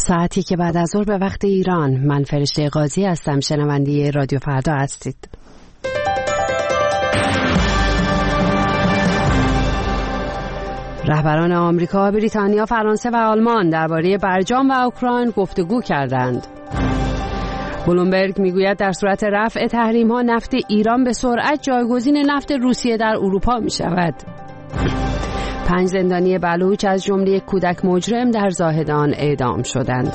ساعتی که بعد از ظهر به وقت ایران. من فرشته قاضی هستم، شنونده رادیو فردا هستید. رهبران آمریکا، بریتانیا، فرانسه و آلمان درباره برجام و اوکراین گفتگو کردند. بلومبرگ میگوید در صورت رفع تحریم‌ها نفت ایران به سرعت جایگزین نفت روسیه در اروپا می‌شود. 5 زندانی بلوچ از جمله یک کودک مجرم در زاهدان اعدام شدند.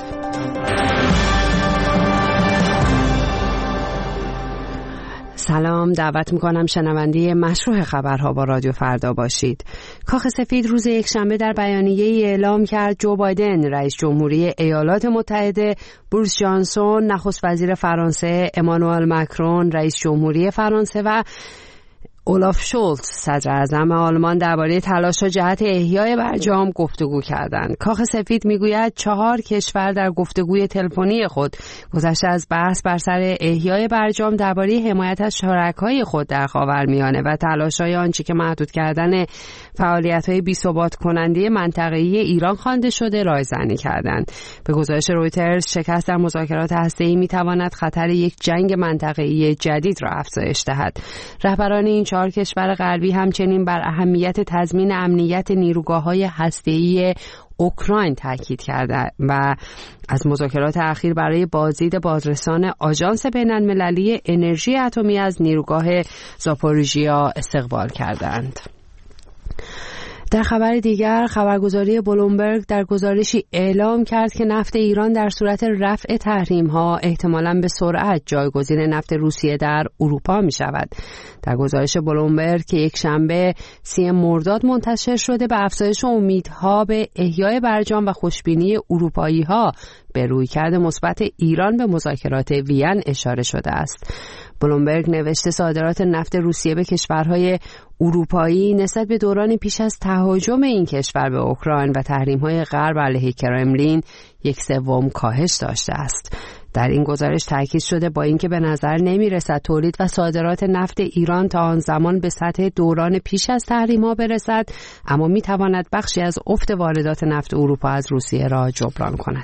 سلام، دعوت میکنم شنونده مشروع خبرها با رادیو فردا باشید. کاخ سفید روز یکشنبه در بیانیه‌ای اعلام کرد جو بایدن رئیس جمهوری ایالات متحده، بوریس جانسون نخست وزیر فرانسه، امانوئل مکرون رئیس جمهوری فرانسه و اولاف شولز صدر اعظم آلمان درباره تلاش‌ها جهت احیای برجام گفتگو کردند. کاخ سفید میگوید 4 کشور در گفتگوی تلفنی خود گذشته از بحث بر سر احیای برجام درباره حمایت از شرکای خود در خاورمیانه و تلاش‌های آنچه که محدود کردن فعالیت‌های بی‌ثبات کننده منطقه‌ای ایران خوانده شده رایزنی کردند. به گزارش رویترز شکست در مذاکرات هسته‌ای می‌تواند خطر یک جنگ منطقه‌ای جدید را افزایش دهد. رهبران این 4 کشور غربی همچنین بر اهمیت تضمین امنیت نیروگاه‌های هسته‌ای اوکراین تاکید کرده و از مذاکرات اخیر برای بازدید بازرسان آژانس بین‌المللی انرژی اتمی از نیروگاه زاپوریژیا استقبال کردند. در خبر دیگر، خبرگزاری بلومبرگ در گزارشی اعلام کرد که نفت ایران در صورت رفع تحریم‌ها احتمالاً به سرعت جایگزین نفت روسیه در اروپا می شود. در گزارش بلومبرگ که یک شنبه 30 مرداد منتشر شده به افزایش امیدها به احیای برجام و خوشبینی اروپایی‌ها به رویکرد مثبت ایران به مذاکرات وین اشاره شده است. بلومبرگ نوشته صادرات نفت روسیه به کشورهای اروپایی نسبت به دوران پیش از تهاجم این کشور به اوکراین و تحریم‌های غرب علیه کرملین 1/3 کاهش داشته است. در این گزارش تاکید شده با اینکه به نظر نمی‌رسد تولید و صادرات نفت ایران تا آن زمان به سطح دوران پیش از تحریم‌ها برسد، اما می‌تواند بخشی از افت واردات نفت اروپا از روسیه را جبران کند.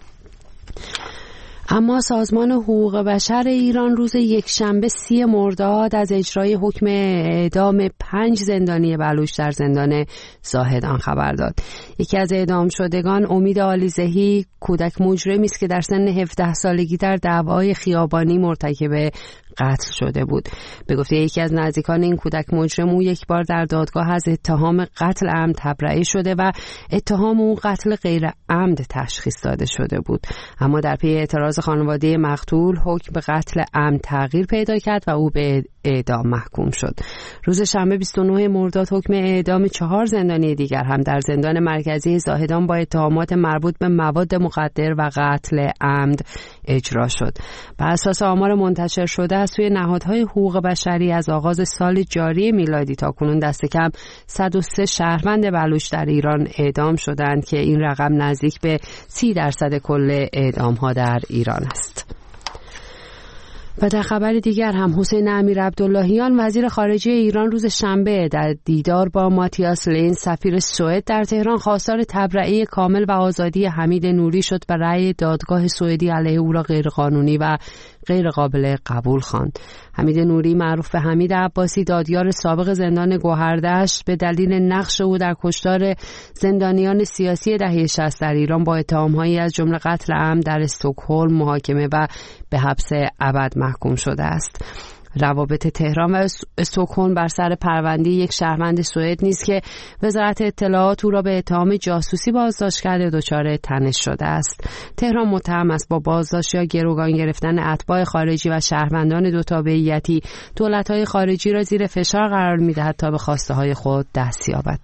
اما سازمان حقوق بشر ایران روز یکشنبه 30 مرداد از اجرای حکم اعدام 5 زندانی بلوچ در زندان زاهدان خبر داد. یکی از اعدام شدگان امید عالیزهی کودک مجرمی است که در سن 17 سالگی در دعوای خیابانی مرتکب قتل شده بود. به گفته یکی از نزدیکان این کودک مجرم، او یک بار در دادگاه از اتهام قتل عمد تبرئه شده و اتهام او قتل غیر عمد تشخیص داده شده بود، اما در پی اعتراض خانواده مقتول حکم به قتل عمد تغییر پیدا کرد و او به اعدام محکوم شد. روز شنبه 29 مرداد حکم اعدام 4 زندانی دیگر هم در زندان مرکزی زاهدان با اتهامات مربوط به مواد مخدر و قتل عمد اجرا شد. بر اساس آمار منتشر شده از سوی نهادهای حقوق بشری از آغاز سال جاری میلادی تا کنون دست کم 103 شهروند بلوچ در ایران اعدام شدند که این رقم نزدیک به 30% کل اعدام‌ها در ایران است. و در خبر دیگر هم حسین امیرعبداللهیان وزیر خارجه ایران روز شنبه در دیدار با ماتیاس لین سفیر سوئد در تهران خواستار تبرئه کامل و آزادی حمید نوری شد و رأی دادگاه سوئدی علیه او را غیرقانونی و غیر قابل قبول خواند. حمید نوری معروف به حمید عباسی دادیار سابق زندان گوهردشت به دلیل نقش او در کشتار زندانیان سیاسی دهه 60 در ایران با اتهام‌هایی از جمله قتل عمد در استکهلم محاکمه و به حبس ابد محکوم شده است. روابط تهران و استکهلم بر سر پرونده یک شهروند سوئد نیست که وزارت اطلاعات او را به اتهام جاسوسی بازداشت کرده دچار تنش شده است. تهران متهم است با بازداشت یا گروگان گرفتن اتباع خارجی و شهروندان دو تابعیتی دولت‌های خارجی را زیر فشار قرار می‌دهد تا به خواسته‌های خود دست یابد.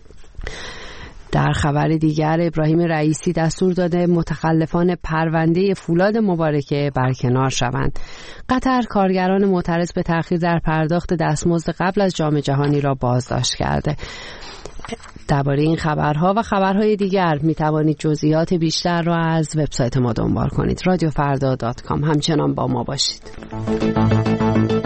در خبر دیگر ابراهیم رئیسی دستور داده متخلفان پرونده فولاد مبارکه برکنار شوند. قطر کارگران معترض به تأخیر در پرداخت دستمزد قبل از جام جهانی را بازداشت کرده. درباره این خبرها و خبرهای دیگر می توانید جزئیات بیشتر را از وبسایت ما دنبال کنید. رادیوفردا.com. همچنان با ما باشید.